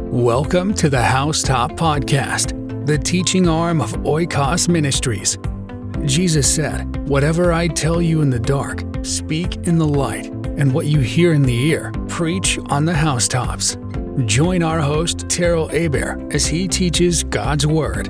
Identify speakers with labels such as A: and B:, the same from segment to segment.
A: Welcome to the Housetop Podcast, the teaching arm of Oikos Ministries. Jesus said, "Whatever I tell you in the dark, speak in the light, and what you hear in the ear, preach on the housetops." Join our host, Terrell Aber, as he teaches God's Word.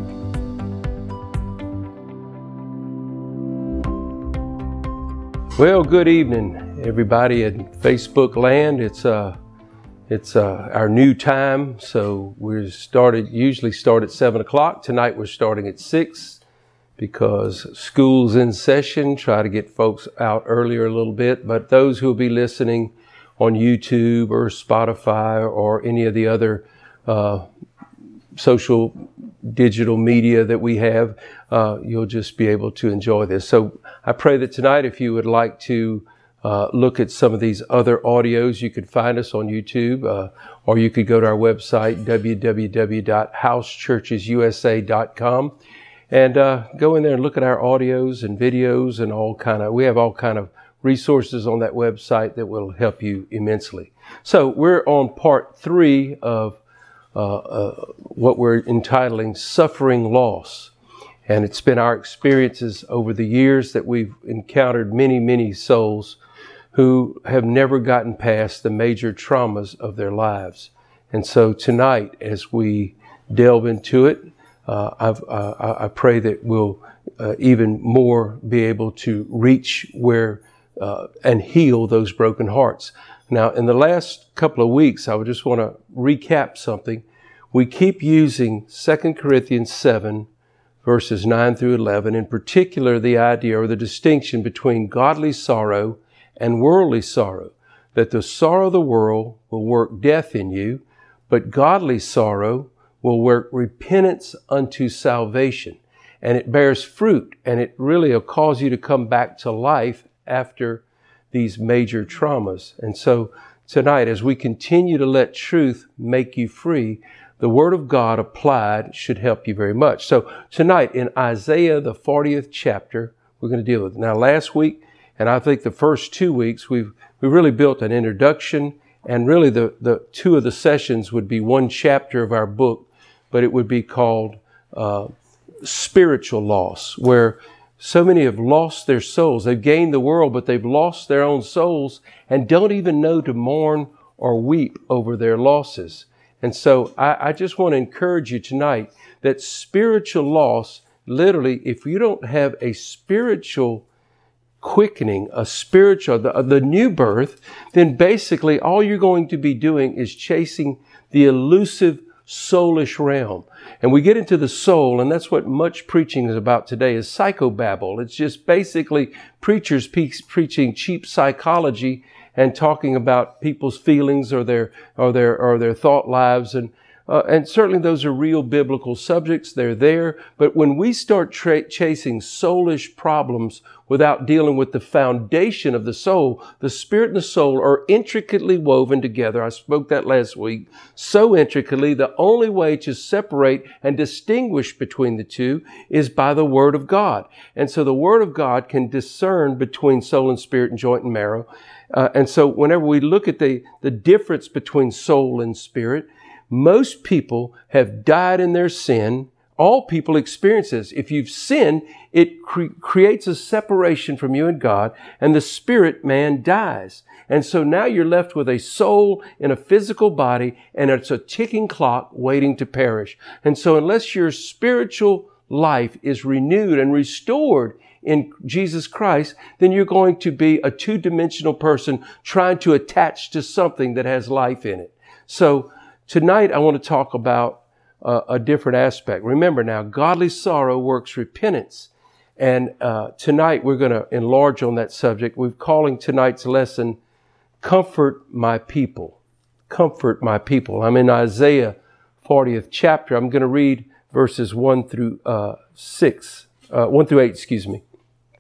B: Well, good evening, everybody in Facebook land. It's our new time, so usually start at 7 o'clock. Tonight we're starting at 6 because school's in session. Try to get folks out earlier a little bit, but those who will be listening on YouTube or Spotify or any of the other social digital media that we have, you'll just be able to enjoy this. So I pray that tonight, if you would like to look at some of these other audios, you could find us on YouTube, or you could go to our website, www.housechurchesusa.com, and go in there and look at our audios and videos and we have all kind of resources on that website that will help you immensely. So we're on part 3 of what we're entitling Suffering Loss. And it's been our experiences over the years that we've encountered many souls who have never gotten past the major traumas of their lives. And so tonight, as we delve into it, I pray that we'll even more be able to reach where and heal those broken hearts. Now, in the last couple of weeks, I would just want to recap something. We keep using 2 Corinthians 7, verses 9 through 11, in particular the idea or the distinction between godly sorrow and worldly sorrow, that the sorrow of the world will work death in you, but godly sorrow will work repentance unto salvation. And it bears fruit, and it really will cause you to come back to life after these major traumas. And so tonight, as we continue to let truth make you free, the Word of God applied should help you very much. So tonight in Isaiah, the 40th chapter, we're going to deal with it. Now last week, and I think the first 2 weeks, we really built an introduction, and really the 2 of the sessions would be 1 chapter of our book, but it would be called Spiritual Loss, where so many have lost their souls. They've gained the world, but they've lost their own souls and don't even know to mourn or weep over their losses. And so I just want to encourage you tonight that spiritual loss, literally, if you don't have a spiritual quickening, the new birth, then basically all you're going to be doing is chasing the elusive soulish realm. And we get into the soul, and that's what much preaching is about today, is psychobabble. It's just basically preachers preaching cheap psychology and talking about people's feelings or their thought lives, and certainly those are real biblical subjects. They're there. But when we start chasing soulish problems without dealing with the foundation of the soul, the spirit and the soul are intricately woven together. I spoke that last week. So intricately, the only way to separate and distinguish between the two is by the Word of God. And so the Word of God can discern between soul and spirit and joint and marrow. And so whenever we look at the difference between soul and spirit, most people have died in their sin. All people experience this. If you've sinned, it creates a separation from you and God, and the spirit man dies. And so now you're left with a soul in a physical body, and it's a ticking clock waiting to perish. And so unless your spiritual life is renewed and restored in Jesus Christ, then you're going to be a 2-dimensional person trying to attach to something that has life in it. So tonight I want to talk about a different aspect. Remember now, godly sorrow works repentance. And tonight we're going to enlarge on that subject. We're calling tonight's lesson, Comfort My People. Comfort My People. I'm in Isaiah 40th chapter. I'm going to read verses 1 through 8, excuse me.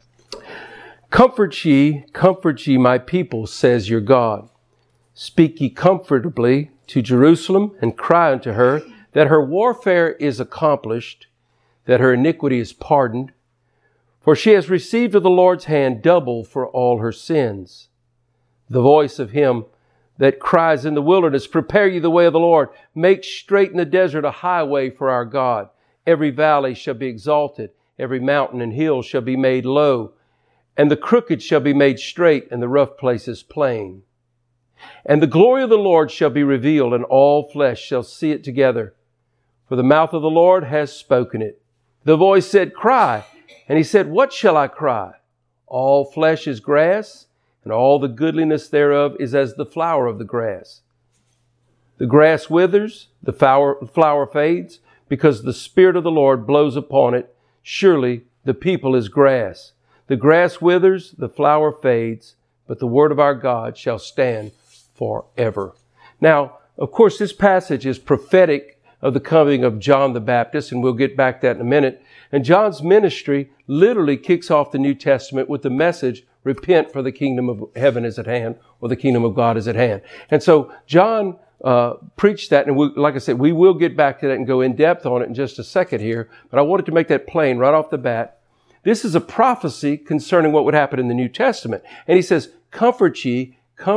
B: Comfort ye, my people, says your God. Speak ye comfortably to Jerusalem, and cry unto her that her warfare is accomplished, that her iniquity is pardoned. For she has received of the Lord's hand double for all her sins. The voice of him that cries in the wilderness, prepare ye the way of the Lord. Make straight in the desert a highway for our God. Every valley shall be exalted. Every mountain and hill shall be made low. And the crooked shall be made straight, and the rough places plain. And the glory of the Lord shall be revealed, and all flesh shall see it together. For the mouth of the Lord has spoken it. The voice said, cry. And he said, what shall I cry? All flesh is grass, and all the goodliness thereof is as the flower of the grass. The grass withers, the flower fades, because the Spirit of the Lord blows upon it. Surely the people is grass. The grass withers, the flower fades, but the word of our God shall stand forever. Now, of course, this passage is prophetic of the coming of John the Baptist, and we'll get back to that in a minute. And John's ministry literally kicks off the New Testament with the message, repent, for the kingdom of heaven is at hand, or the kingdom of God is at hand. And so John preached that, and like I said, we will get back to that and go in depth on it in just a second here, but I wanted to make that plain right off the bat. This is a prophecy concerning what would happen in the New Testament. And he says, comfort ye,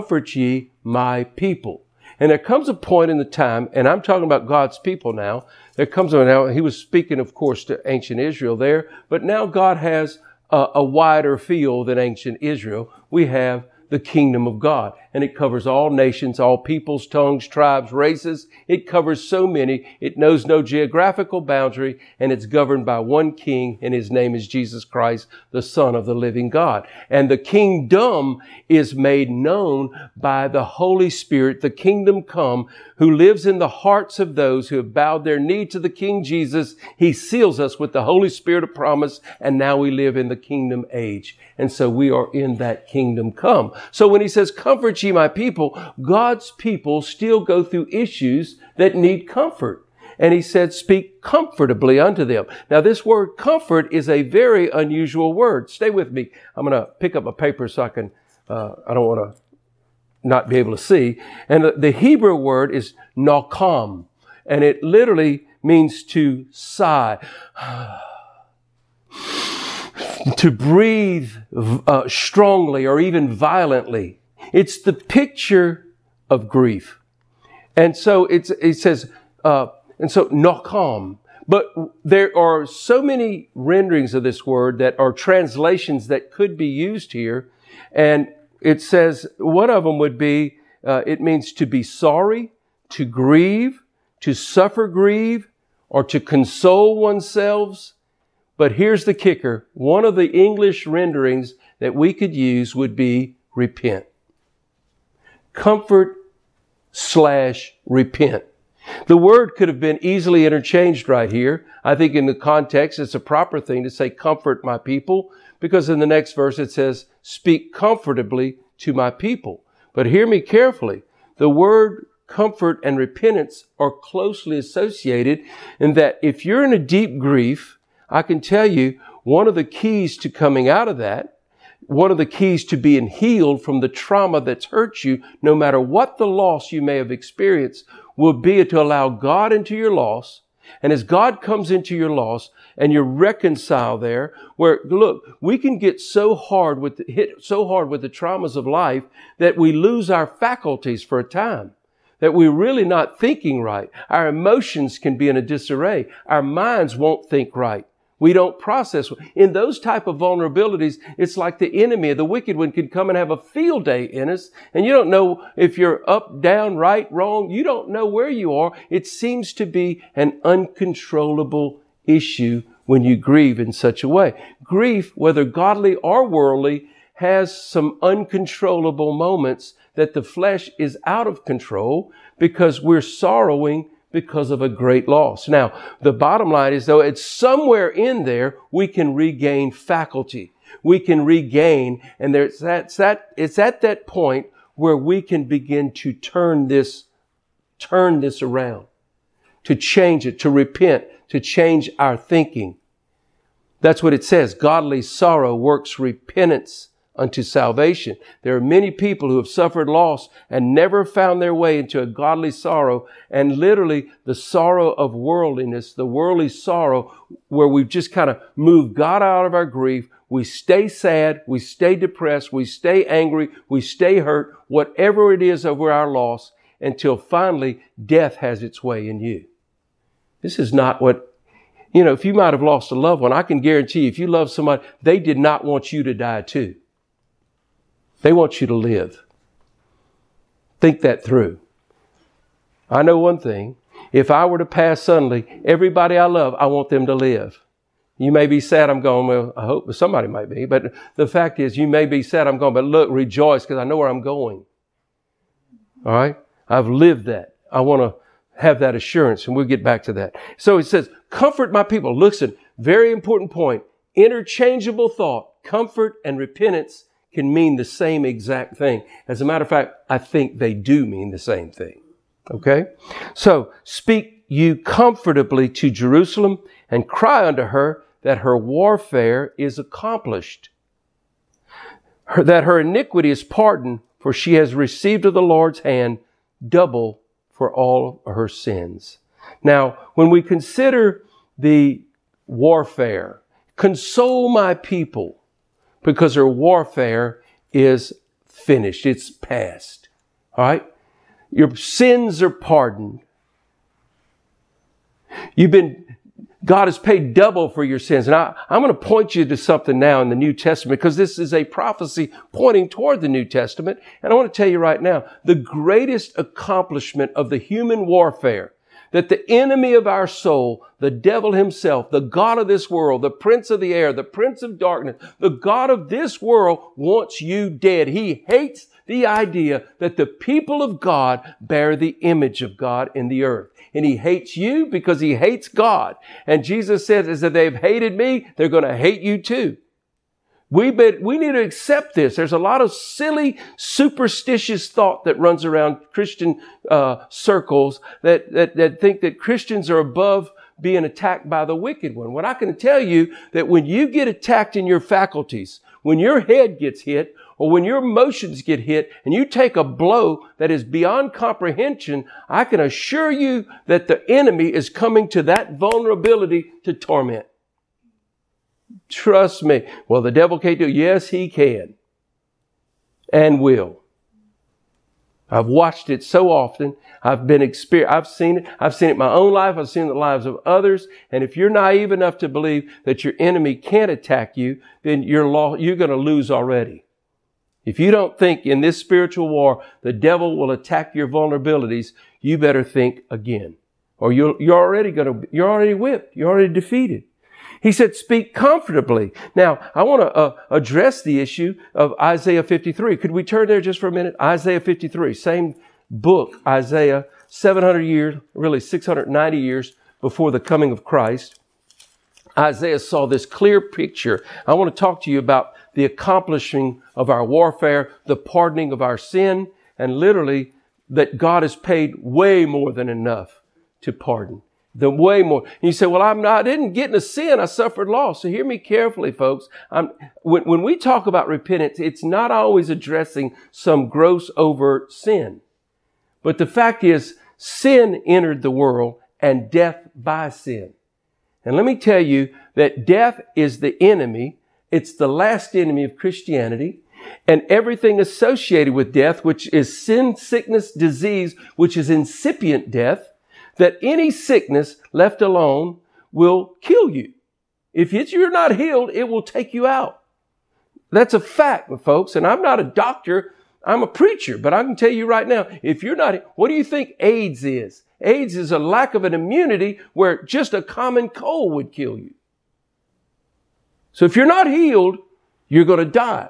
B: my people. And there comes a point in the time, and I'm talking about God's people now, there comes a now, he was speaking, of course, to ancient Israel there, but now God has a wider field than ancient Israel. We have the kingdom of God, and it covers all nations, all peoples, tongues, tribes, races. It covers so many. It knows no geographical boundary, and it's governed by one king, and his name is Jesus Christ, the Son of the living God. And the kingdom is made known by the Holy Spirit, the kingdom come, who lives in the hearts of those who have bowed their knee to the King Jesus. He seals us with the Holy Spirit of promise, and now we live in the kingdom age. And so we are in that kingdom come. So when he says, comfort ye my people, God's people still go through issues that need comfort. And he said, speak comfortably unto them. Now this word comfort is a very unusual word. Stay with me. I'm going to pick up a paper so I can, I don't want to not be able to see. And the Hebrew word is nakam. And it literally means to sigh. To breathe strongly or even violently. It's the picture of grief. And so it says, and so nakam. But there are so many renderings of this word that are translations that could be used here. And it says, one of them would be, it means to be sorry, to grieve, to suffer grief, or to console oneself. But here's the kicker. One of the English renderings that we could use would be repent. Comfort/repent. The word could have been easily interchanged right here. I think in the context, it's a proper thing to say, comfort my people, because in the next verse it says, speak comfortably to my people. But hear me carefully. The word comfort and repentance are closely associated in that if you're in a deep grief, I can tell you one of the keys to coming out of that, one of the keys to being healed from the trauma that's hurt you, no matter what the loss you may have experienced, will be to allow God into your loss. And as God comes into your loss and you're reconciled there, where, look, we can get hit so hard with the traumas of life that we lose our faculties for a time. That we're really not thinking right. Our emotions can be in a disarray. Our minds won't think right. We don't process. In those type of vulnerabilities, it's like the enemy, the wicked one, can come and have a field day in us. And you don't know if you're up, down, right, wrong. You don't know where you are. It seems to be an uncontrollable issue when you grieve in such a way. Grief, whether godly or worldly, has some uncontrollable moments that the flesh is out of control because we're sorrowing because of a great loss. Now, the bottom line is, though, it's somewhere in there we can regain faculty. We can regain, and it's at that point where we can begin to turn this around, to change it, to repent, to change our thinking. That's what it says. Godly sorrow works repentance unto salvation. There are many people who have suffered loss and never found their way into a godly sorrow, and literally the sorrow of worldliness, the worldly sorrow where we've just kind of moved God out of our grief. We stay sad. We stay depressed. We stay angry. We stay hurt, whatever it is over our loss, until finally death has its way in you. This is not what, if you might have lost a loved one, I can guarantee you, if you love somebody, they did not want you to die too. They want you to live. Think that through. I know one thing. If I were to pass suddenly, everybody I love, I want them to live. You may be sad I'm gone. Well, I hope somebody might be. But the fact is, you may be sad I'm gone. But look, rejoice, because I know where I'm going. All right? I've lived that. I want to have that assurance, and we'll get back to that. So it says, comfort my people. Listen, very important point. Interchangeable thought. Comfort and repentance can mean the same exact thing. As a matter of fact, I think they do mean the same thing. Okay? So, speak you comfortably to Jerusalem and cry unto her that her warfare is accomplished, that her iniquity is pardoned, for she has received of the Lord's hand double for all her sins. Now, when we consider the warfare, console my people, because her warfare is finished. It's past. All right? Your sins are pardoned. God has paid double for your sins. And I'm going to point you to something now in the New Testament, because this is a prophecy pointing toward the New Testament. And I want to tell you right now, the greatest accomplishment of the human warfare, that the enemy of our soul, the devil himself, the God of this world, the prince of the air, the prince of darkness, the God of this world wants you dead. He hates the idea that the people of God bear the image of God in the earth. And he hates you because he hates God. And Jesus says, as if they've hated me, they're going to hate you too. We need to accept this. There's a lot of silly, superstitious thought that runs around Christian circles that think that Christians are above being attacked by the wicked one. What I can tell you, that when you get attacked in your faculties, when your head gets hit, or when your emotions get hit and you take a blow that is beyond comprehension, I can assure you that the enemy is coming to that vulnerability to torment. Trust me. Well, the devil can't do it. Yes, he can. And will. I've watched it so often. I've seen it. I've seen it in my own life. I've seen it in the lives of others. And if you're naive enough to believe that your enemy can't attack you, then you're going to lose already. If you don't think in this spiritual war the devil will attack your vulnerabilities, you better think again. Or you're already whipped. You're already defeated. He said, speak comfortably. Now, I want to address the issue of Isaiah 53. Could we turn there just for a minute? Isaiah 53, same book, Isaiah, 700 years, really 690 years before the coming of Christ. Isaiah saw this clear picture. I want to talk to you about the accomplishing of our warfare, the pardoning of our sin, and literally that God has paid way more than enough to pardon. The way more. And you say, well, I didn't get into sin. I suffered loss. So hear me carefully, folks. When we talk about repentance, it's not always addressing some gross overt sin. But the fact is, sin entered the world and death by sin. And let me tell you that death is the enemy. It's the last enemy of Christianity. And everything associated with death, which is sin, sickness, disease, which is incipient death, that any sickness left alone will kill you. If you're not healed, it will take you out. That's a fact, folks. And I'm not a doctor. I'm a preacher. But I can tell you right now, if you're not, what do you think AIDS is? AIDS is a lack of an immunity where just a common cold would kill you. So if you're not healed, you're going to die.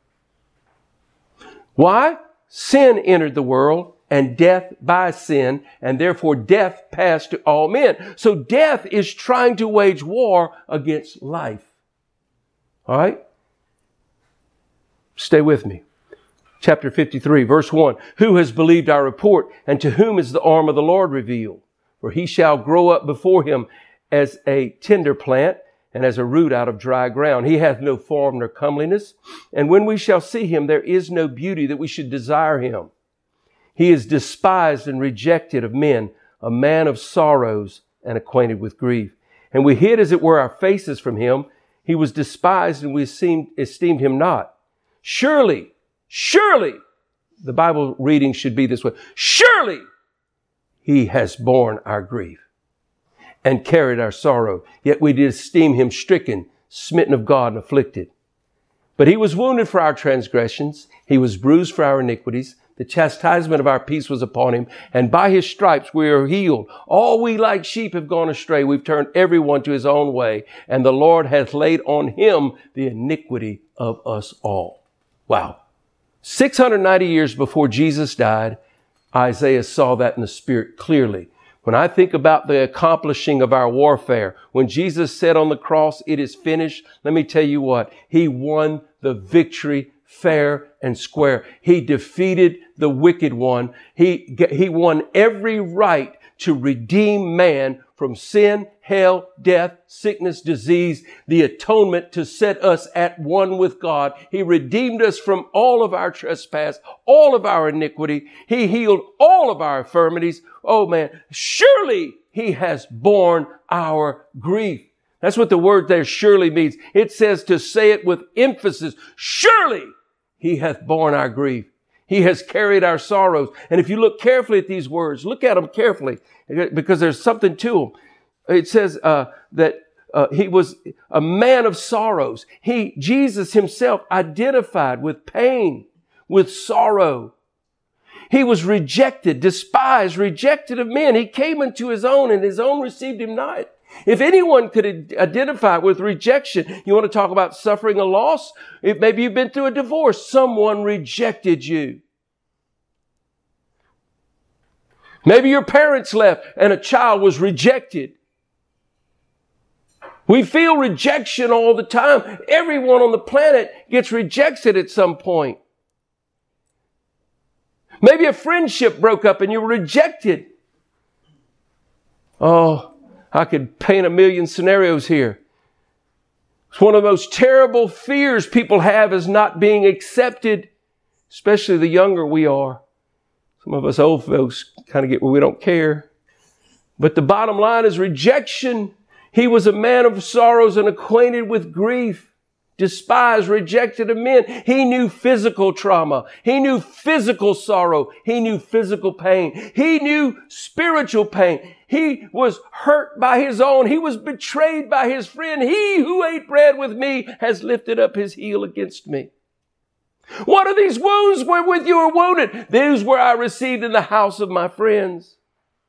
B: Why? Sin entered the world, and death by sin, and therefore death passed to all men. So death is trying to wage war against life. All right? Stay with me. Chapter 53, verse 1. Who has believed our report, and to whom is the arm of the Lord revealed? For he shall grow up before him as a tender plant, and as a root out of dry ground. He hath no form nor comeliness. And when we shall see him, there is no beauty that we should desire him. He is despised and rejected of men, a man of sorrows and acquainted with grief. And we hid, as it were, our faces from him. He was despised and we esteemed him not. Surely, the Bible reading should be this way. Surely he has borne our grief and carried our sorrow. Yet we did esteem him stricken, smitten of God, and afflicted. But he was wounded for our transgressions. He was bruised for our iniquities. The chastisement of our peace was upon him. And by his stripes we are healed. All we like sheep have gone astray. We've turned everyone to his own way. And the Lord hath laid on him the iniquity of us all. Wow. 690 years before Jesus died, Isaiah saw that in the Spirit clearly. When I think about the accomplishing of our warfare, when Jesus said on the cross, it is finished, let me tell you what, he won the victory fair and square. He defeated the wicked one. He won every right to redeem man from sin, hell, death, sickness, disease, the atonement to set us at one with God. He redeemed us from all of our trespass, all of our iniquity. He healed all of our infirmities. Oh man, surely he has borne our grief. That's what the word there surely means. It says to say it with emphasis. Surely he hath borne our grief. He has carried our sorrows. And if you look carefully at these words, look at them carefully because there's something to them. It says that he was a man of sorrows. Jesus himself identified with pain, with sorrow. He was rejected, despised, rejected of men. He came unto his own and his own received him not. If anyone could identify with rejection, you want to talk about suffering a loss? Maybe you've been through a divorce. Someone rejected you. Maybe your parents left and a child was rejected. We feel rejection all the time. Everyone on the planet gets rejected at some point. Maybe a friendship broke up and you were rejected. Oh, I could paint a million scenarios here. It's one of the most terrible fears people have is not being accepted, especially the younger we are. Some of us old folks kind of get where we don't care. But the bottom line is rejection. He was a man of sorrows and acquainted with grief, despised, rejected of men. He knew physical trauma. He knew physical sorrow. He knew physical pain. He knew spiritual pain. He was hurt by his own. He was betrayed by his friend. He who ate bread with me has lifted up his heel against me. What are these wounds wherewith you are wounded? These were I received in the house of my friends.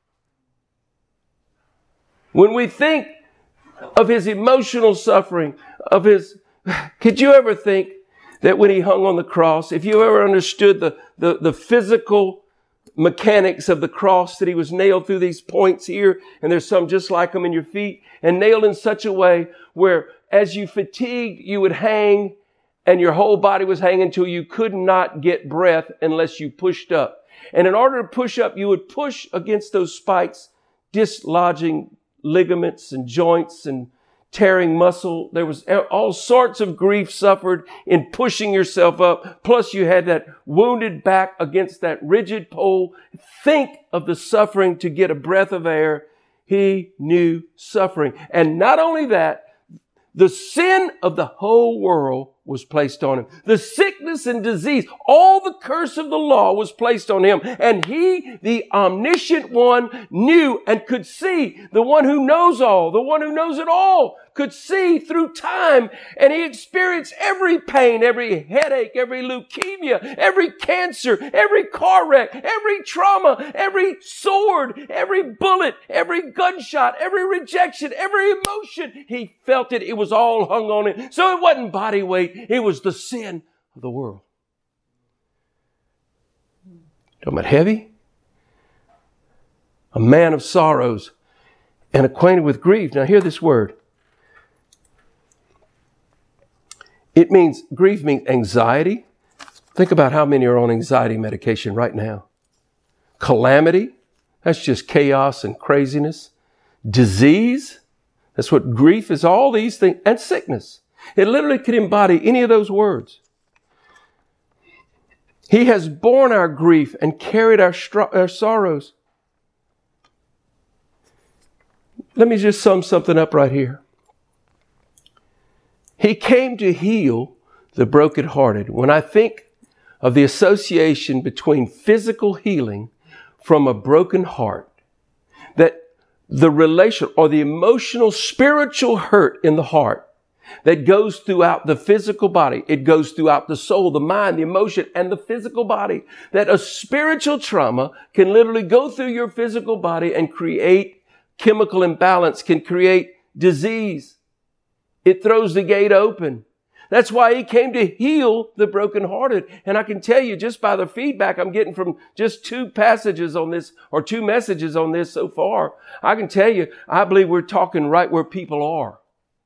B: When we think of his emotional suffering, could you ever think that when he hung on the cross, if you ever understood the physical mechanics of the cross, that he was nailed through these points here, and there's some just like them in your feet, and nailed in such a way where as you fatigued, you would hang, and your whole body was hanging until you could not get breath unless you pushed up. And in order to push up, you would push against those spikes, dislodging ligaments and joints and tearing muscle. There was all sorts of grief suffered in pushing yourself up. Plus you had that wounded back against that rigid pole. Think of the suffering to get a breath of air. He knew suffering. And not only that, the sin of the whole world was placed on him. The sickness and disease, all the curse of the law was placed on him. And he, the omniscient one, knew and could see. The one who knows all, the one who knows it all, could see through time. And he experienced every pain, every headache, every leukemia, every cancer, every car wreck, every trauma, every sword, every bullet, every gunshot, every rejection, every emotion. He felt it. It was all hung on him. So it wasn't body weight. It was the sin of the world. Talking about heavy? A man of sorrows and acquainted with grief. Now hear this word. Grief means anxiety. Think about how many are on anxiety medication right now. Calamity. That's just chaos and craziness. Disease. That's what grief is. All these things. And sickness. It literally could embody any of those words. He has borne our grief and carried our sorrows. Let me just sum something up right here. He came to heal the brokenhearted. When I think of the association between physical healing from a broken heart, that the relational or the emotional, spiritual hurt in the heart that goes throughout the physical body, it goes throughout the soul, the mind, the emotion, and the physical body, that a spiritual trauma can literally go through your physical body and create chemical imbalance, can create disease. It throws the gate open. That's why he came to heal the brokenhearted. And I can tell you just by the feedback I'm getting from just 2 passages on this, or 2 messages on this so far, I can tell you, I believe we're talking right where people are.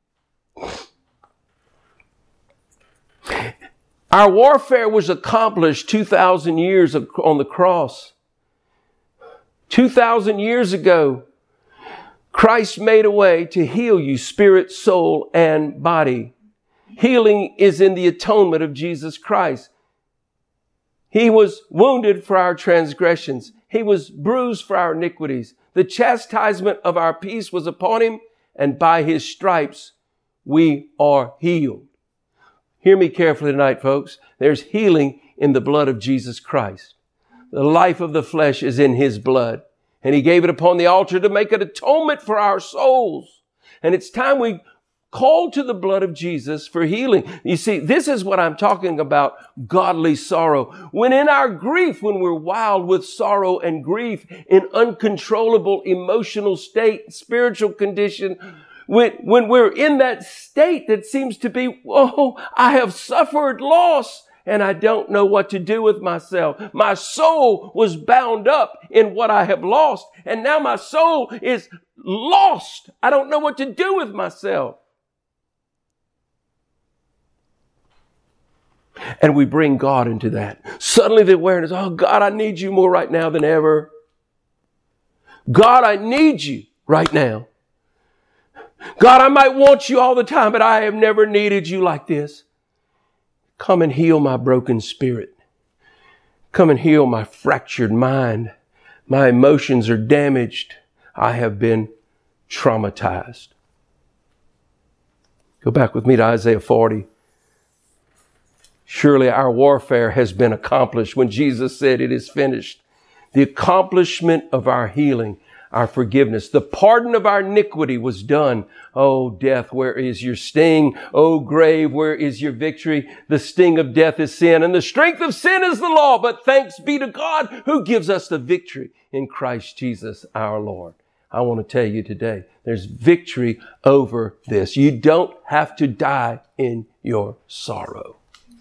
B: Our warfare was accomplished 2,000 years on the cross. 2,000 years ago, Christ made a way to heal you, spirit, soul, and body. Healing is in the atonement of Jesus Christ. He was wounded for our transgressions. He was bruised for our iniquities. The chastisement of our peace was upon him, and by his stripes we are healed. Hear me carefully tonight, folks. There's healing in the blood of Jesus Christ. The life of the flesh is in his blood, and he gave it upon the altar to make an atonement for our souls. And it's time we call to the blood of Jesus for healing. You see, this is what I'm talking about, godly sorrow. When in our grief, when we're wild with sorrow and grief, in uncontrollable emotional state, spiritual condition, when we're in that state that seems to be, oh, I have suffered loss and I don't know what to do with myself. My soul was bound up in what I have lost, and now my soul is lost. I don't know what to do with myself. And we bring God into that. Suddenly the awareness, oh God, I need you more right now than ever. God, I need you right now. God, I might want you all the time, but I have never needed you like this. Come and heal my broken spirit. Come and heal my fractured mind. My emotions are damaged. I have been traumatized. Go back with me to Isaiah 40. Surely our warfare has been accomplished when Jesus said it is finished. The accomplishment of our healing, our forgiveness, the pardon of our iniquity was done. Oh, death, where is your sting? Oh, grave, where is your victory? The sting of death is sin, and the strength of sin is the law. But thanks be to God who gives us the victory in Christ Jesus our Lord. I want to tell you today, there's victory over this. You don't have to die in your sorrow.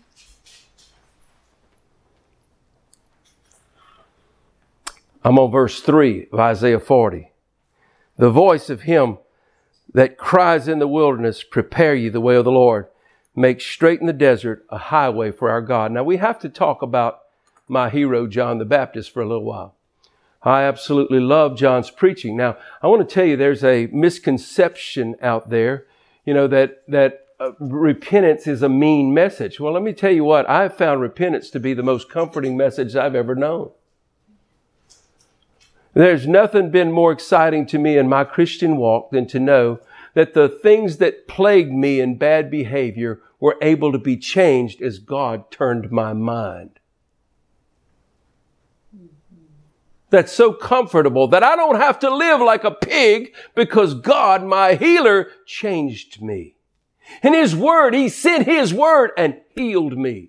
B: I'm on verse 3 of Isaiah 40. The voice of him that cries in the wilderness, prepare ye the way of the Lord. Make straight in the desert a highway for our God. Now we have to talk about my hero, John the Baptist, for a little while. I absolutely love John's preaching. Now, I want to tell you there's a misconception out there, that repentance is a mean message. Well, let me tell you what, I've found repentance to be the most comforting message I've ever known. There's nothing been more exciting to me in my Christian walk than to know that the things that plagued me in bad behavior were able to be changed as God turned my mind. That's so comfortable that I don't have to live like a pig because God, my healer, changed me. In His Word, He sent His Word and healed me.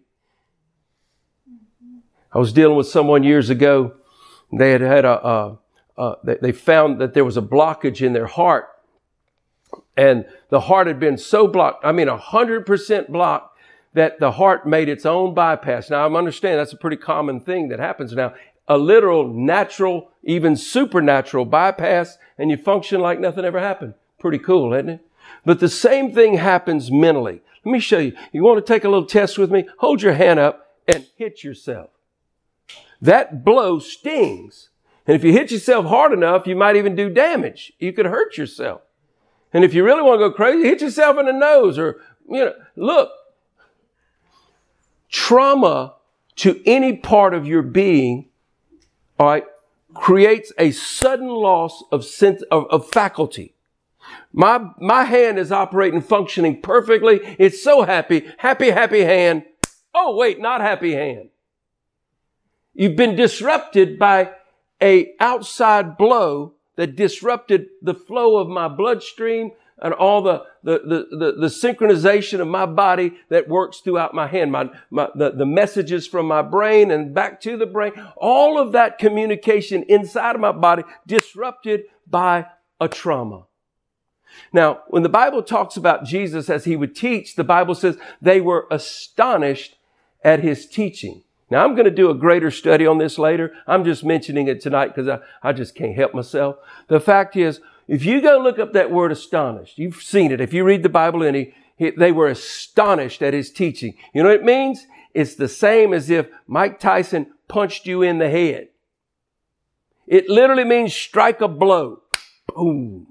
B: I was dealing with someone years ago. They had they found that there was a blockage in their heart, and the heart had been so blocked, 100% blocked, that the heart made its own bypass. Now, I understand that's a pretty common thing that happens now. A literal, natural, even supernatural bypass, and you function like nothing ever happened. Pretty cool, isn't it? But the same thing happens mentally. Let me show you. You want to take a little test with me? Hold your hand up and hit yourself. That blow stings. And if you hit yourself hard enough, you might even do damage. You could hurt yourself. And if you really want to go crazy, hit yourself in the nose or, look. Trauma to any part of your being, all right, creates a sudden loss of sense of faculty. My hand is operating, functioning perfectly. It's so happy, happy hand. Oh, wait, not happy hand. You've been disrupted by a outside blow that disrupted the flow of my bloodstream and all the synchronization of my body that works throughout my hand, the messages from my brain and back to the brain, all of that communication inside of my body disrupted by a trauma. Now, when the Bible talks about Jesus as he would teach, the Bible says they were astonished at his teaching. Now, I'm going to do a greater study on this later. I'm just mentioning it tonight because I just can't help myself. The fact is, if you go look up that word astonished, you've seen it. If you read the Bible, they were astonished at his teaching. You know what it means? It's the same as if Mike Tyson punched you in the head. It literally means strike a blow. Boom.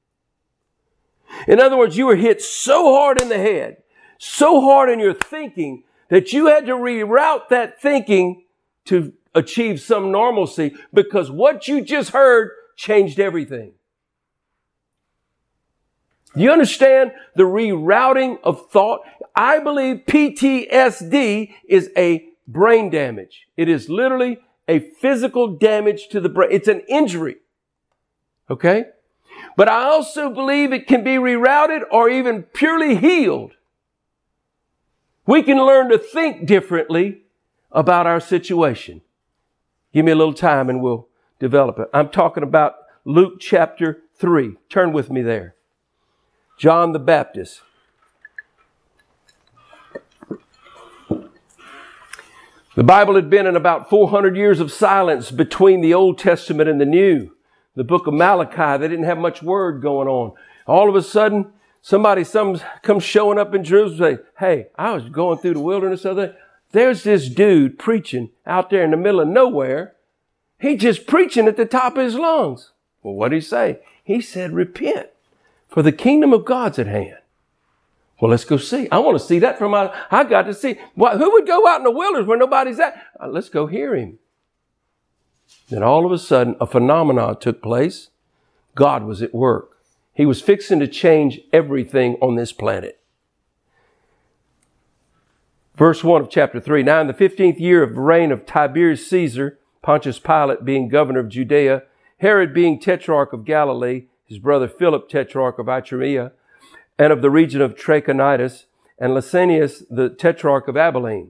B: In other words, you were hit so hard in the head, so hard in your thinking, that you had to reroute that thinking to achieve some normalcy because what you just heard changed everything. You understand the rerouting of thought? I believe PTSD is a brain damage. It is literally a physical damage to the brain. It's an injury. Okay? But I also believe it can be rerouted or even purely healed. We can learn to think differently about our situation. Give me a little time and we'll develop it. I'm talking about Luke chapter 3. Turn with me there. John the Baptist. The Bible had been in about 400 years of silence between the Old Testament and the New. The book of Malachi, they didn't have much word going on. All of a sudden, somebody comes showing up in Jerusalem and say, hey, I was going through the wilderness the other day. There's this dude preaching out there in the middle of nowhere. He just preaching at the top of his lungs. Well, what did he say? He said, repent, for the kingdom of God's at hand. Well, let's go see. I want to see that I got to see. Who would go out in the wilderness where nobody's at? Let's go hear him. Then all of a sudden, a phenomenon took place. God was at work. He was fixing to change everything on this planet. Verse 1 of chapter 3. Now in the 15th year of the reign of Tiberius Caesar, Pontius Pilate being governor of Judea, Herod being tetrarch of Galilee, his brother Philip tetrarch of Iturea, and of the region of Trachonitis, and Lysanias the tetrarch of Abilene.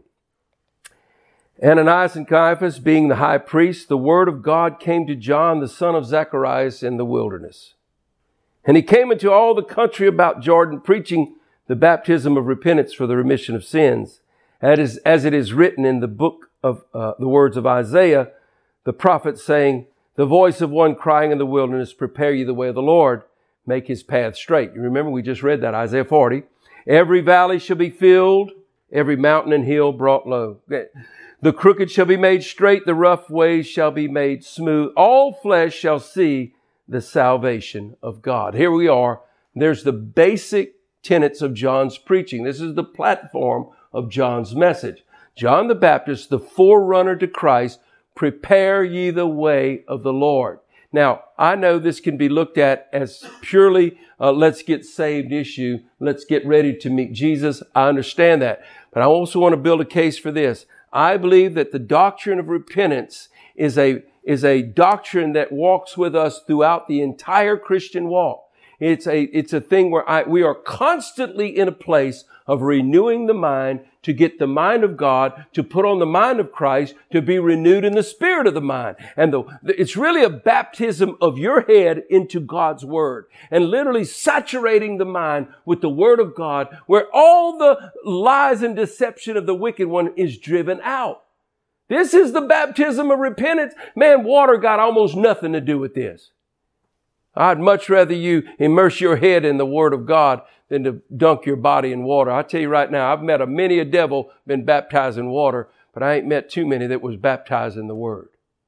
B: Ananias and Caiaphas being the high priests, the word of God came to John, the son of Zacharias, in the wilderness. And he came into all the country about Jordan, preaching the baptism of repentance for the remission of sins, as it is written in the book of the words of Isaiah, the prophet, saying, the voice of one crying in the wilderness, prepare ye the way of the Lord, make his path straight. You remember we just read that, Isaiah 40. Every valley shall be filled, every mountain and hill brought low. The crooked shall be made straight, the rough ways shall be made smooth. All flesh shall see the salvation of God. Here we are. There's the basic tenets of John's preaching. This is the platform of John's message. John the Baptist, the forerunner to Christ, prepare ye the way of the Lord. Now, I know this can be looked at as purely let's get saved issue. Let's get ready to meet Jesus. I understand that. But I also want to build a case for this. I believe that the doctrine of repentance is a doctrine that walks with us throughout the entire Christian walk. It's a thing where we are constantly in a place of renewing the mind to get the mind of God, to put on the mind of Christ, to be renewed in the spirit of the mind. And it's really a baptism of your head into God's word and literally saturating the mind with the word of God, where all the lies and deception of the wicked one is driven out. This is the baptism of repentance. Man, water got almost nothing to do with this. I'd much rather you immerse your head in the Word of God than to dunk your body in water. I tell you right now, I've met many a devil been baptized in water, but I ain't met too many that was baptized in the Word.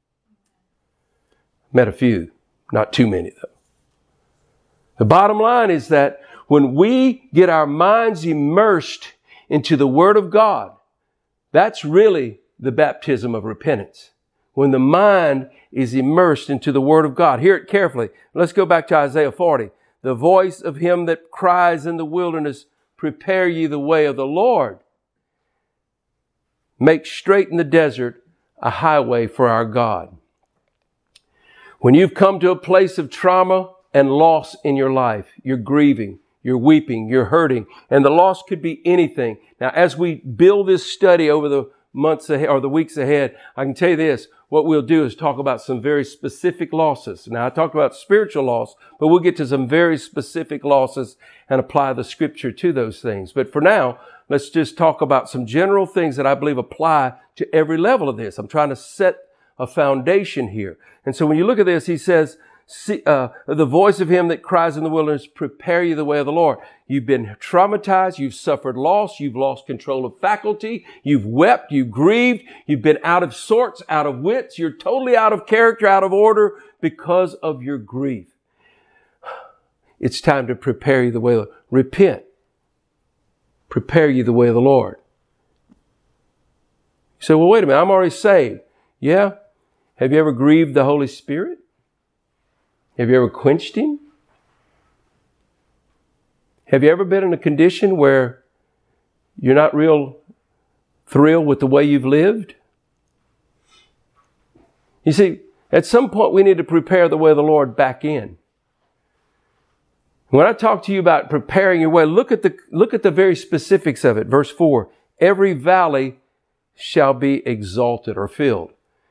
B: Met a few, not too many though. The bottom line is that when we get our minds immersed into the Word of God, that's really the baptism of repentance. When the mind is immersed into the Word of God. Hear it carefully. Let's go back to Isaiah 40. the voice of him that cries in the wilderness, prepare ye the way of the Lord. Make straight in the desert a highway for our God. When you've come to a place of trauma and loss in your life, you're grieving, you're weeping, you're hurting, and the loss could be anything. Now, as we build this study over the months ahead or the weeks ahead, I can tell you this, what we'll do is talk about some very specific losses. Now, I talked about spiritual loss, but we'll get to some very specific losses and apply the scripture to those things. But for now, let's just talk about some general things that I believe apply to every level of this. I'm trying to set a foundation here. And so when you look at this, he says, the voice of him that cries in the wilderness, prepare you the way of the Lord. You've been traumatized. You've suffered loss. You've lost control of faculty. You've wept. You've grieved. You've been out of sorts, out of wits. You're totally out of character, out of order because of your grief. It's time to prepare you the way of the Lord. Repent. Prepare you the way of the Lord. You say, well, wait a minute. I'm already saved. Yeah. Have you ever grieved the Holy Spirit? Have you ever quenched him? Have you ever been in a condition where you're not real thrilled with the way you've lived? You see, at some point we need to prepare the way of the Lord back in. When I talk to you about preparing your way, look at the very specifics of it. Verse 4, every valley shall be exalted or filled.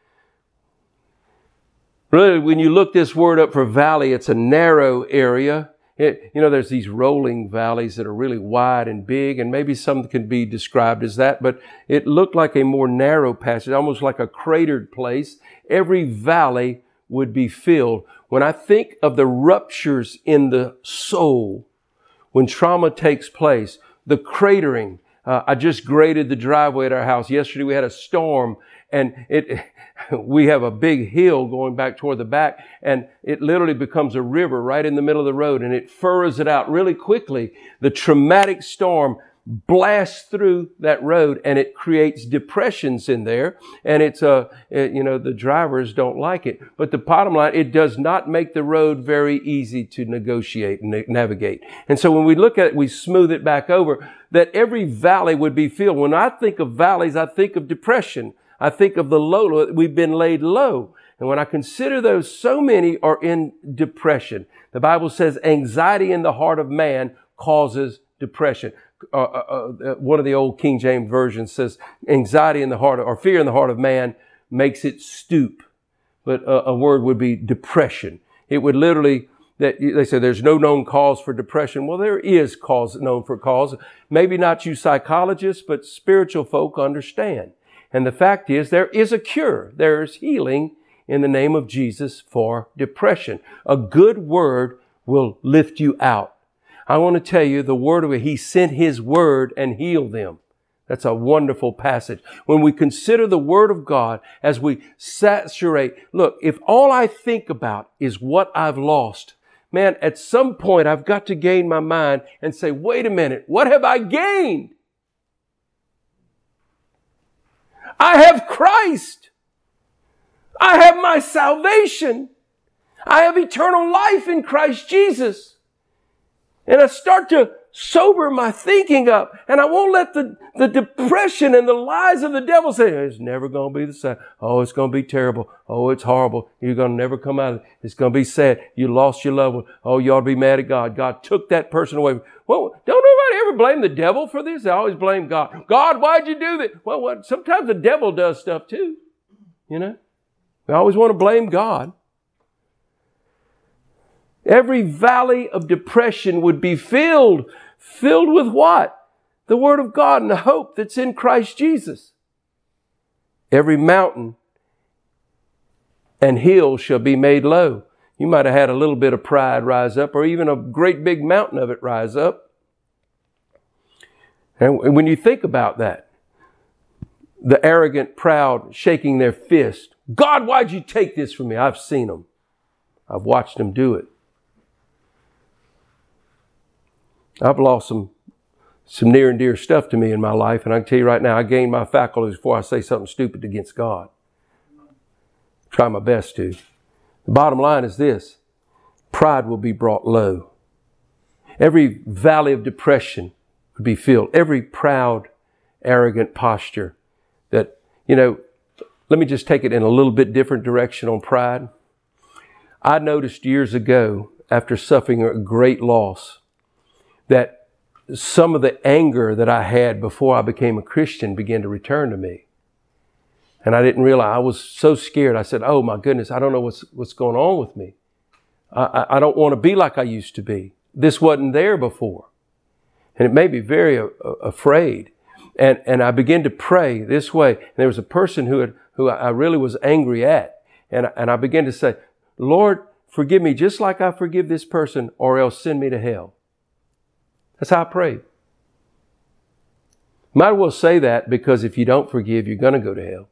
B: Really, when you look this word up for valley, it's a narrow area. There's these rolling valleys that are really wide and big, and maybe some can be described as that, but it looked like a more narrow passage, almost like a cratered place. Every valley would be filled. When I think of the ruptures in the soul, when trauma takes place, the cratering, I just graded the driveway at our house. Yesterday we had a storm, and we have a big hill going back toward the back, and it literally becomes a river right in the middle of the road, and it furrows it out really quickly. The traumatic storm blasts through that road, and it creates depressions in there, and the drivers don't like it. But the bottom line, it does not make the road very easy to negotiate and navigate. And so when we look at it, we smooth it back over, that every valley would be filled. When I think of valleys, I think of depression. I think of the low. We've been laid low. And when I consider those, so many are in depression. The Bible says anxiety in the heart of man causes depression. One of the old King James versions says anxiety in the heart or fear in the heart of man makes it stoop. But a word would be depression. It would literally, that they say there's no known cause for depression. Well, there is cause known for cause. Maybe not you psychologists, but spiritual folk understand. And the fact is, there is a cure. There is healing in the name of Jesus for depression. A good word will lift you out. I want to tell you the word of it. He sent his word and healed them. That's a wonderful passage. When we consider the word of God as we saturate, look, if all I think about is what I've lost, man, at some point I've got to gain my mind and say, wait a minute, what have I gained? I have Christ. I have my salvation. I have eternal life in Christ Jesus. And I start to sober my thinking up, and I won't let the depression and the lies of the devil say, it's never going to be the same. Oh, it's going to be terrible. Oh, it's horrible. You're going to never come out of it. It's going to be sad. You lost your loved one. Oh, you ought to be mad at God. God took that person away. Well, don't nobody ever blame the devil for this. They always blame God. God, why'd you do that? Well, sometimes the devil does stuff too. We always want to blame God. Every valley of depression would be filled with what? The Word of God and the hope that's in Christ Jesus. Every mountain and hill shall be made low. You might have had a little bit of pride rise up, or even a great big mountain of it rise up. And when you think about that, the arrogant, proud, shaking their fist. God, why'd you take this from me? I've seen them. I've watched them do it. I've lost some near and dear stuff to me in my life, and I can tell you right now, I gain my faculties before I say something stupid against God. Try my best to. The bottom line is this: pride will be brought low. Every valley of depression would be filled. Every proud, arrogant posture that, let me just take it in a little bit different direction on pride. I noticed years ago, after suffering a great loss, that some of the anger that I had before I became a Christian began to return to me. And I didn't realize, I was so scared. I said, oh my goodness, I don't know what's going on with me. I don't want to be like I used to be. This wasn't there before. And it made me very afraid. And I began to pray this way. And there was a person who I really was angry at. And I began to say, Lord, forgive me just like I forgive this person, or else send me to hell. That's how I prayed. Might as well say that, because if you don't forgive, you're going to go to hell.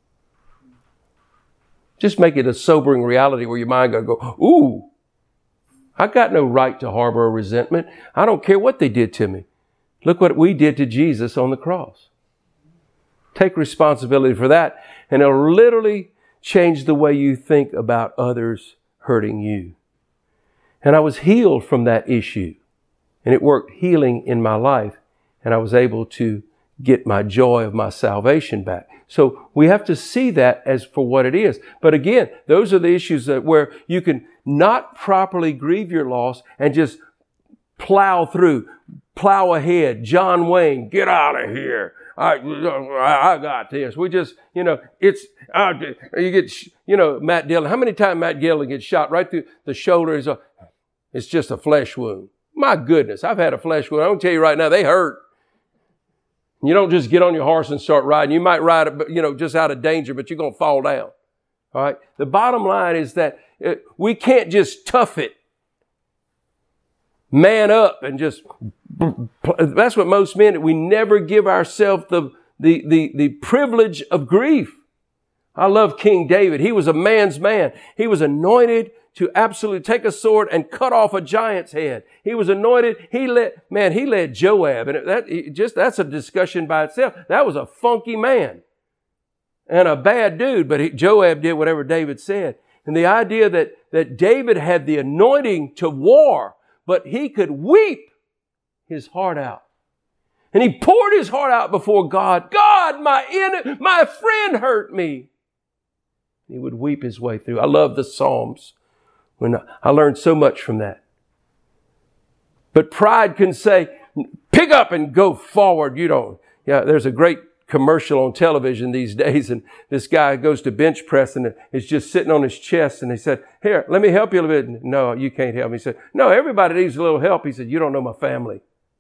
B: Just make it a sobering reality where your mind going to go, ooh, I got no right to harbor a resentment. I don't care what they did to me. Look what we did to Jesus on the cross. Take responsibility for that, and it'll literally change the way you think about others hurting you. And I was healed from that issue, and it worked healing in my life, and I was able to get my joy of my salvation back. So we have to see that as for what it is. But again, those are the issues where you can not properly grieve your loss and just plow ahead. John Wayne, get out of here. I got this. We just, you get, Matt Dillon. How many times Matt Dillon gets shot right through the shoulder? It's just a flesh wound. My goodness, I've had a flesh wound. I'm going to tell you right now, they hurt. You don't just get on your horse and start riding. You might ride it, just out of danger, but you're going to fall down. All right. The bottom line is that we can't just tough it. Man up and just, that's what most men, we never give ourselves the privilege of grief. I love King David. He was a man's man. He was anointed to absolutely take a sword and cut off a giant's head. He was anointed. He led Joab. And that's a discussion by itself. That was a funky man and a bad dude, but Joab did whatever David said. And the idea that David had the anointing to war, but he could weep his heart out. And he poured his heart out before God. God, my friend hurt me. He would weep his way through. I love the Psalms. When I learned so much from that. But pride can say, pick up and go forward. There's a great commercial on television these days, and this guy goes to bench press and is just sitting on his chest, and he said, here, let me help you a little bit. No, you can't help me. He said, no, everybody needs a little help. He said, you don't know my family.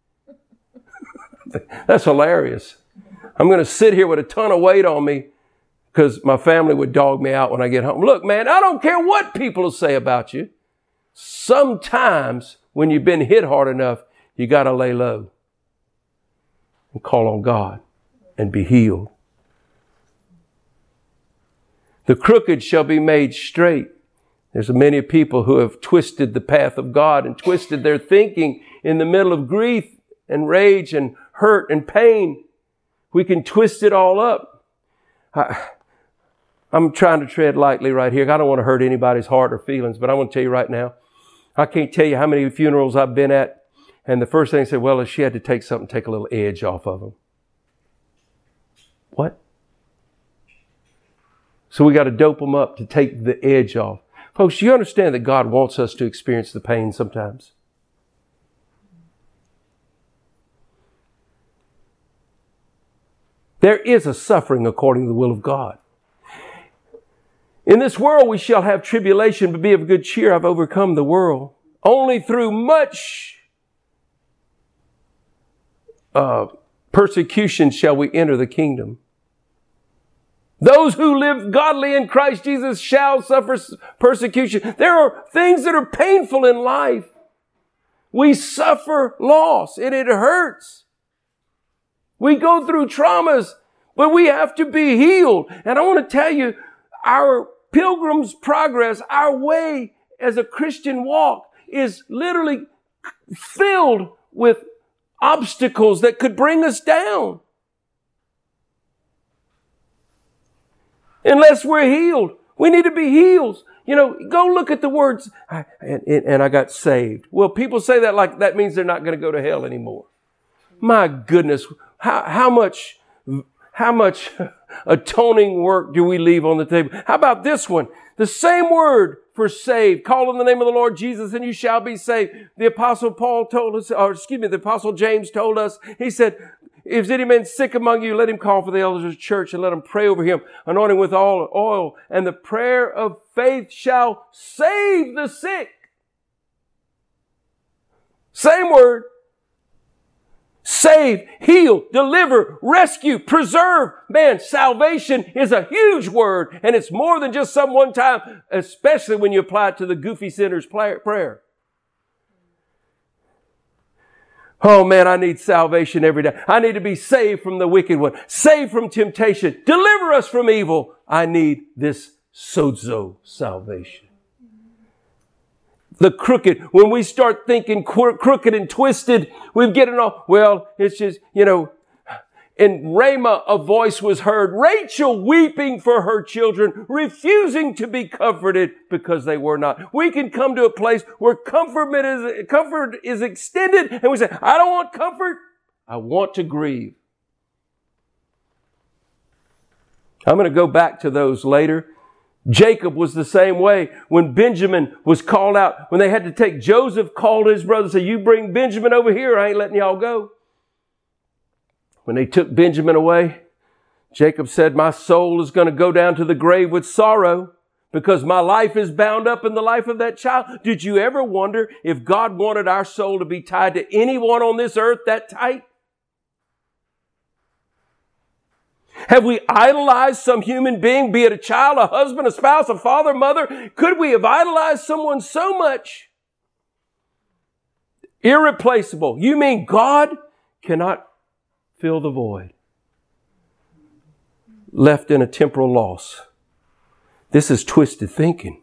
B: That's hilarious. I'm going to sit here with a ton of weight on me because my family would dog me out when I get home. Look, man, I don't care what people will say about you. Sometimes when you've been hit hard enough, you got to lay low and call on God and be healed. The crooked shall be made straight. There's many people who have twisted the path of God and twisted their thinking in the middle of grief and rage and hurt and pain. We can twist it all up. I'm trying to tread lightly right here. I don't want to hurt anybody's heart or feelings, but I want to tell you right now, I can't tell you how many funerals I've been at, and the first thing they said, well, if she had to take something, take a little edge off of them. What? So we got to dope them up to take the edge off. Folks, you understand that God wants us to experience the pain sometimes? There is a suffering according to the will of God. In this world we shall have tribulation, but be of good cheer. I've overcome the world. Only through much persecution shall we enter the kingdom. Those who live godly in Christ Jesus shall suffer persecution. There are things that are painful in life. We suffer loss and it hurts. We go through traumas, but we have to be healed. And I want to tell you, our pilgrim's progress, our way as a Christian walk is literally filled with obstacles that could bring us down. Unless we're healed. We need to be healed. Go look at the words. And I got saved. Well, people say that like that means they're not going to go to hell anymore. My goodness. How much atoning work do we leave on the table? How about this one? The same word for saved. Call on the name of the Lord Jesus and you shall be saved. The Apostle the Apostle James told us, he said, if any man sick among you, let him call for the elders of the church and let them pray over him, anointing with all oil. And the prayer of faith shall save the sick. Same word. Save, heal, deliver, rescue, preserve. Man, salvation is a huge word, and it's more than just some one time, especially when you apply it to the goofy sinner's prayer. Oh man, I need salvation every day. I need to be saved from the wicked one, saved from temptation, deliver us from evil. I need this sozo salvation. The crooked, when we start thinking crooked and twisted, we get it all. Well, it's just, in Ramah, a voice was heard, Rachel weeping for her children, refusing to be comforted because they were not. We can come to a place where comfort is extended and we say, I don't want comfort. I want to grieve. I'm going to go back to those later. Jacob was the same way. When Benjamin was called out, when they had to take Joseph, called his brothers and said, you bring Benjamin over here, I ain't letting y'all go. When they took Benjamin away, Jacob said, my soul is going to go down to the grave with sorrow because my life is bound up in the life of that child. Did you ever wonder if God wanted our soul to be tied to anyone on this earth that tight? Have we idolized some human being, be it a child, a husband, a spouse, a father, mother? Could we have idolized someone so much? Irreplaceable. You mean God cannot fill the void left in a temporal loss? This is twisted thinking.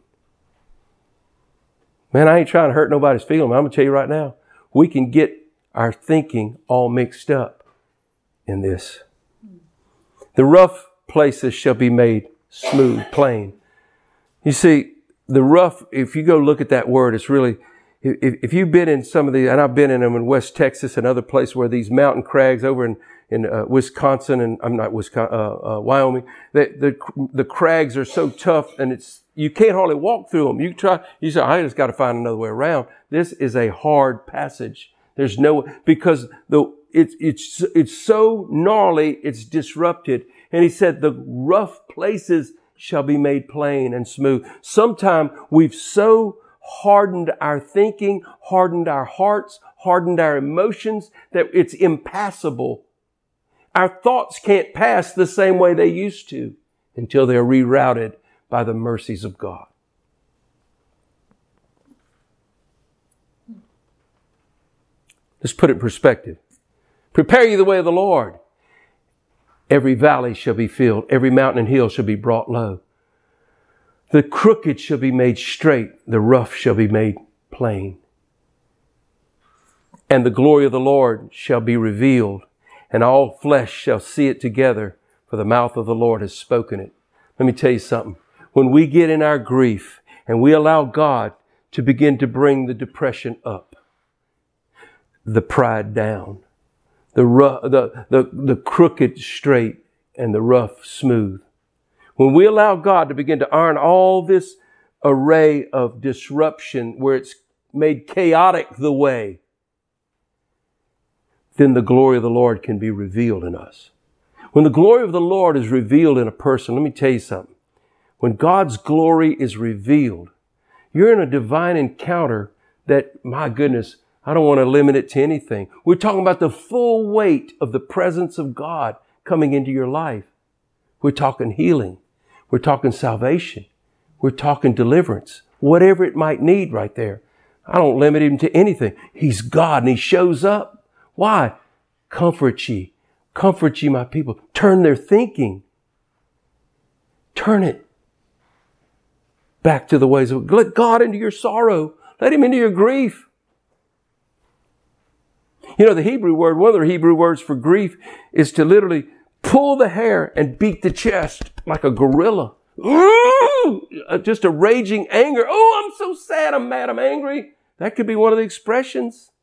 B: Man, I ain't trying to hurt nobody's feelings. I'm going to tell you right now, we can get our thinking all mixed up in this. The rough places shall be made smooth, plain. You see, the rough, if you go look at that word, it's really, if you've been in some of the, and I've been in them in West Texas and other places where these mountain crags over in Wisconsin and Wyoming, the crags are so tough and you can't hardly walk through them. You say, I just got to find another way around. This is a hard passage. There's no, because it's so gnarly, it's disrupted. And he said, the rough places shall be made plain and smooth. Sometime we've so hardened our thinking, hardened our hearts, hardened our emotions that it's impassable. Our thoughts can't pass the same way they used to until they're rerouted by the mercies of God. Let's put it in perspective. Prepare you the way of the Lord. Every valley shall be filled. Every mountain and hill shall be brought low. The crooked shall be made straight. The rough shall be made plain. And the glory of the Lord shall be revealed, and all flesh shall see it together, for the mouth of the Lord has spoken it. Let me tell you something. When we get in our grief and we allow God to begin to bring the depression up, the pride down, the crooked straight, and the rough smooth. When we allow God to begin to iron all this array of disruption where it's made chaotic the way, then the glory of the Lord can be revealed in us. When the glory of the Lord is revealed in a person, let me tell you something. When God's glory is revealed, you're in a divine encounter that, my goodness, I don't want to limit it to anything. We're talking about the full weight of the presence of God coming into your life. We're talking healing. We're talking salvation. We're talking deliverance. Whatever it might need right there. I don't limit him to anything. He's God and he shows up. Why? Comfort ye. Comfort ye, my people. Turn their thinking. Turn it back to the ways of, let God into your sorrow. Let him into your grief. You know, the Hebrew word, one of the Hebrew words for grief is to literally pull the hair and beat the chest like a gorilla. just a raging anger. Oh, I'm so sad, I'm mad, I'm angry. That could be one of the expressions.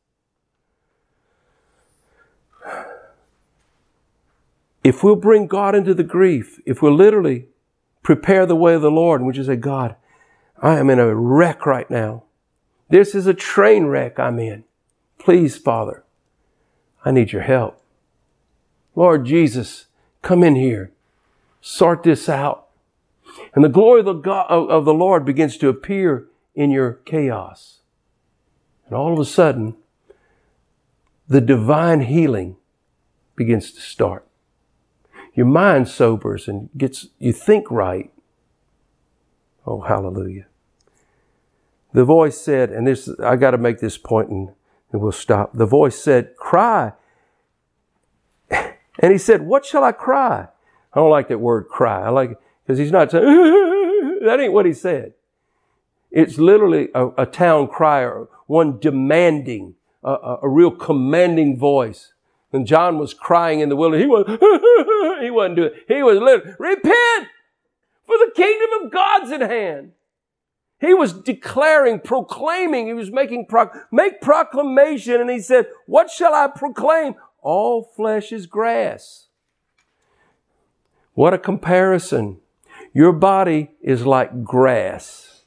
B: If we'll bring God into the grief, if we'll literally prepare the way of the Lord, and we just say, God, I am in a wreck right now. This is a train wreck I'm in. Please, Father, I need your help. Lord Jesus, come in here. Sort this out. And the glory of the Lord begins to appear in your chaos. And all of a sudden, the divine healing begins to start. Your mind sobers and you think right. Oh, hallelujah. The voice said, and I got to make this point and we'll stop. The voice said, cry. And he said, what shall I cry? I don't like that word cry. I like it because he's not saying, that ain't what he said. It's literally a town crier, one demanding, a real commanding voice. When John was crying in the wilderness, he wasn't doing it. He was literally, repent, for the kingdom of God's at hand. He was declaring, proclaiming, he was make proclamation, and he said, what shall I proclaim? All flesh is grass. What a comparison. Your body is like grass.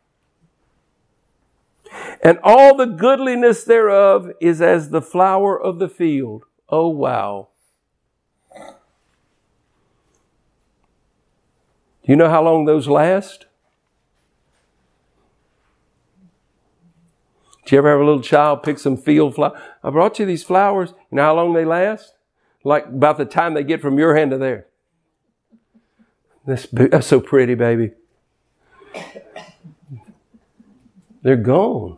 B: And all the goodliness thereof is as the flower of the field. Oh, wow. Do you know how long those last? Did you ever have a little child pick some field flowers? I brought you these flowers. You know how long they last? Like about the time they get from your hand to there. That's so pretty, baby. They're gone.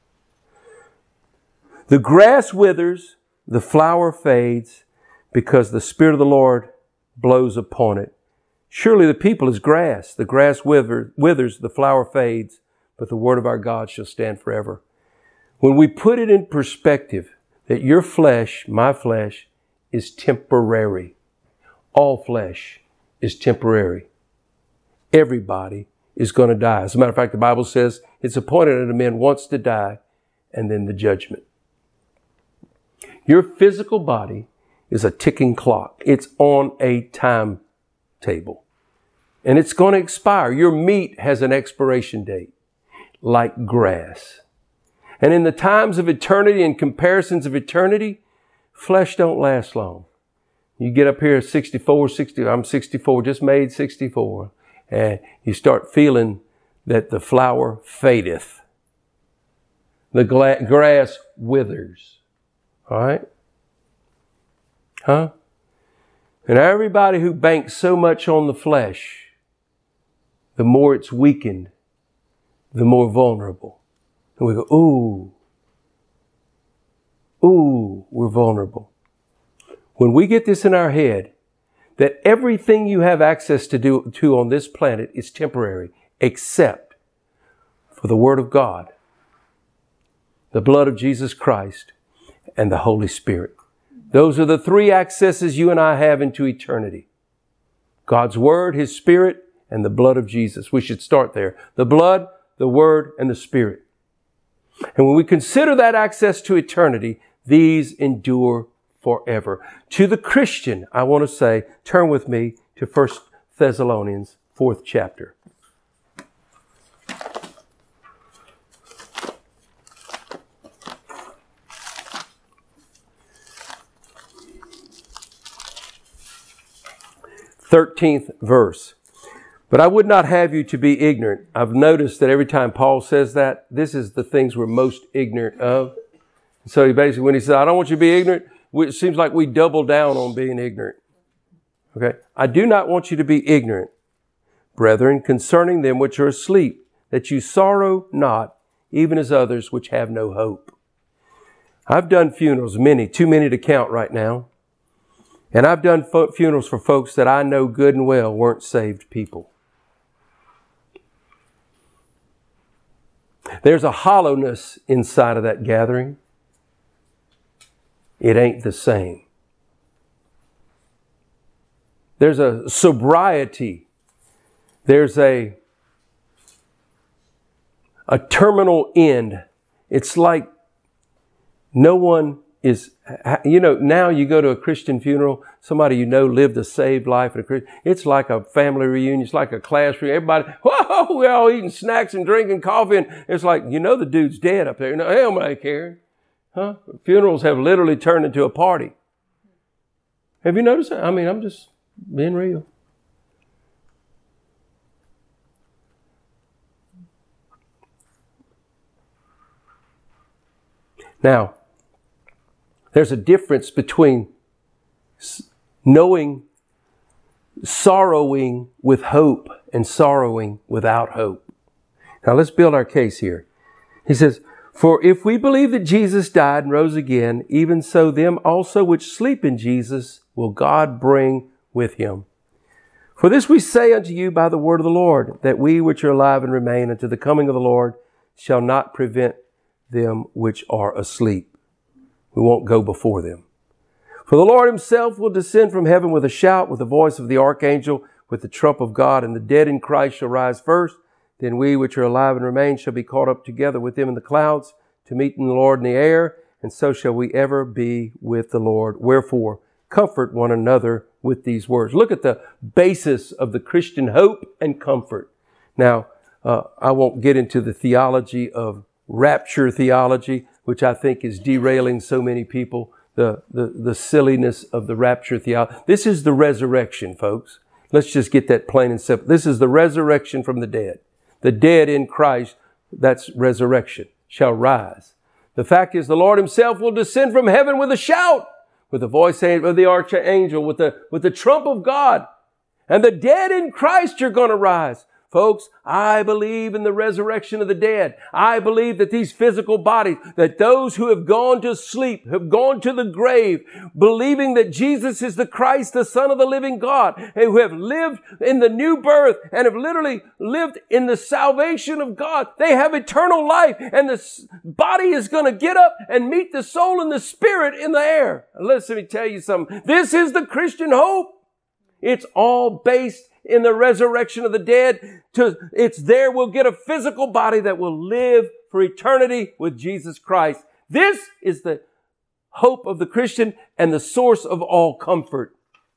B: The grass withers, the flower fades, because the Spirit of the Lord blows upon it. Surely the people is grass. The grass withers, the flower fades, but the word of our God shall stand forever. When we put it in perspective that your flesh, my flesh, is temporary. All flesh is temporary. Everybody is going to die. As a matter of fact, the Bible says it's appointed unto men once to die and then the judgment. Your physical body is a ticking clock. It's on a timetable. And it's going to expire. Your meat has an expiration date, like grass. And in the times of eternity and comparisons of eternity, flesh don't last long. You get up here at I'm 64, just made 64. And you start feeling that the flower fadeth. The grass withers. All right? Huh? And everybody who banks so much on the flesh, the more it's weakened, the more vulnerable. And we go, ooh, we're vulnerable. When we get this in our head, that everything you have access to on this planet is temporary, except for the Word of God, the blood of Jesus Christ, and the Holy Spirit. Those are the three accesses you and I have into eternity. God's Word, His Spirit, and the blood of Jesus. We should start there. The blood, the Word, and the Spirit. And when we consider that access to eternity, these endure forever. To the Christian, I want to say, turn with me to 1 Thessalonians, 4th chapter. Thirteenth verse. But I would not have you to be ignorant. I've noticed that every time Paul says that, this is the things we're most ignorant of. So he basically, when he says, I don't want you to be ignorant, it seems like we double down on being ignorant. Okay? I do not want you to be ignorant, brethren, concerning them which are asleep, that you sorrow not, even as others which have no hope. I've done funerals, too many to count right now. And I've done funerals for folks that I know good and well weren't saved people. There's a hollowness inside of that gathering. It ain't the same. There's a sobriety. There's a a terminal end. It's like no one is, now you go to a Christian funeral, somebody you know lived a saved life. It's like a family reunion. It's like a class reunion. Everybody, whoa, we're all eating snacks and drinking coffee. And it's like, the dude's dead up there. Hell, nobody cares. Huh? Funerals have literally turned into a party. Have you noticed that? I'm just being real. Now, there's a difference between sorrowing with hope and sorrowing without hope. Now, let's build our case here. He says, for if we believe that Jesus died and rose again, even so them also which sleep in Jesus will God bring with him. For this we say unto you by the word of the Lord, that we which are alive and remain unto the coming of the Lord shall not prevent them which are asleep. We won't go before them. For the Lord himself will descend from heaven with a shout, with the voice of the archangel, with the trump of God, and the dead in Christ shall rise first. Then we which are alive and remain shall be caught up together with them in the clouds to meet the Lord in the air, and so shall we ever be with the Lord. Wherefore, comfort one another with these words. Look at the basis of the Christian hope and comfort. Now, I won't get into the theology of rapture theology, which I think is derailing so many people, the silliness of the rapture theology. This is the resurrection, folks. Let's just get that plain and simple. This is the resurrection from the dead. The dead in Christ, that's resurrection, shall rise. The fact is the Lord himself will descend from heaven with a shout, with the voice of the archangel, with the trump of God. And the dead in Christ are going to rise. Folks, I believe in the resurrection of the dead. I believe that these physical bodies, that those who have gone to sleep, have gone to the grave, believing that Jesus is the Christ, the Son of the living God, and who have lived in the new birth and have literally lived in the salvation of God, they have eternal life, and the body is going to get up and meet the soul and the spirit in the air. Listen, let me tell you something. This is the Christian hope. It's all based in the resurrection of the dead. It's there we'll get a physical body that will live for eternity with Jesus Christ. This is the hope of the Christian and the source of all comfort.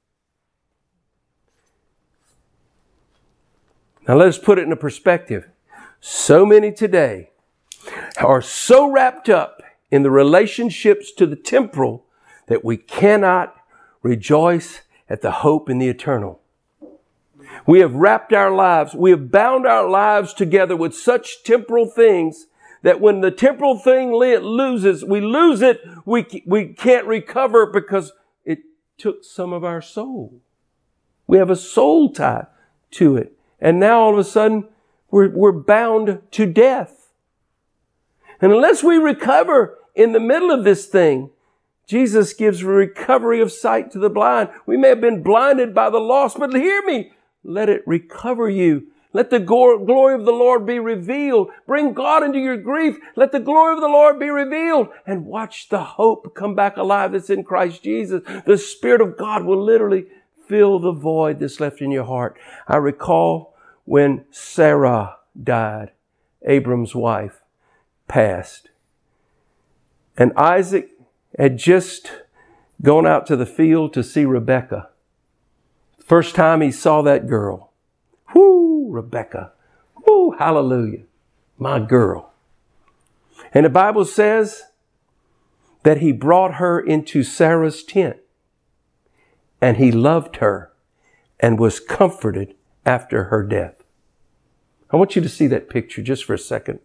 B: Now let us put it in a perspective. So many today are so wrapped up in the relationships to the temporal that we cannot rejoice at the hope in the eternal. We have wrapped our lives, we have bound our lives together with such temporal things that when the temporal thing we lose it, we can't recover because it took some of our soul. We have a soul tie to it. And now all of a sudden, we're bound to death. And unless we recover in the middle of this thing, Jesus gives recovery of sight to the blind. We may have been blinded by the lost, but hear me. Let it recover you. Let the glory of the Lord be revealed. Bring God into your grief. Let the glory of the Lord be revealed. And watch the hope come back alive that's in Christ Jesus. The Spirit of God will literally fill the void that's left in your heart. I recall when Sarah died, Abram's wife, passed. And Isaac had just gone out to the field to see Rebekah. First time he saw that girl. Whoo, Rebekah. Whoo, hallelujah. My girl. And the Bible says that he brought her into Sarah's tent. And he loved her and was comforted after her death. I want you to see that picture just for a second.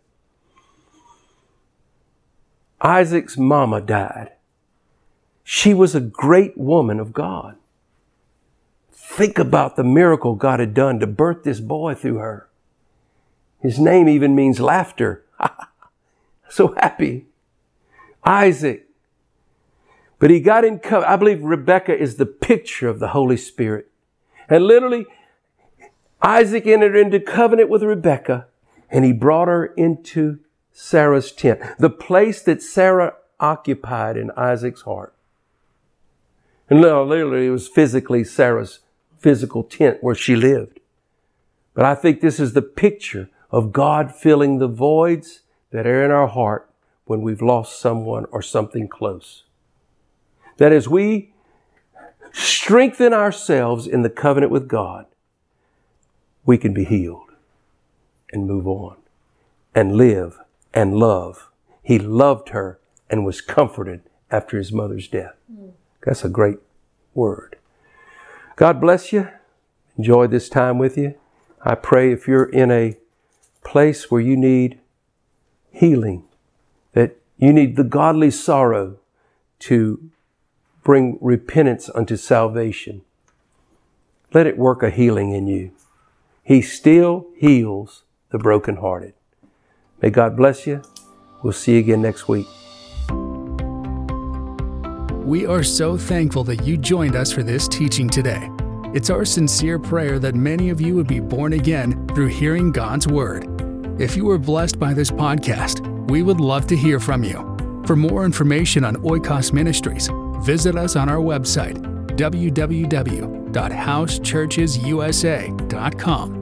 B: Isaac's mama died. She was a great woman of God. Think about the miracle God had done to birth this boy through her. His name even means laughter. So happy. Isaac. But he got in covenant. I believe Rebekah is the picture of the Holy Spirit. And literally, Isaac entered into covenant with Rebekah, and he brought her into Sarah's tent, the place that Sarah occupied in Isaac's heart. And literally, it was physically Sarah's physical tent where she lived. But I think this is the picture of God filling the voids that are in our heart when we've lost someone or something close. That as we strengthen ourselves in the covenant with God, we can be healed and move on and live and love. He loved her and was comforted after his mother's death. That's a great word. God bless you. Enjoy this time with you. I pray if you're in a place where you need healing, that you need the godly sorrow to bring repentance unto salvation, let it work a healing in you. He still heals the brokenhearted. May God bless you. We'll see you again next week.
A: We are so thankful that you joined us for this teaching today. It's our sincere prayer that many of you would be born again through hearing God's Word. If you were blessed by this podcast, we would love to hear from you. For more information on Oikos Ministries, visit us on our website, www.housechurchesusa.com.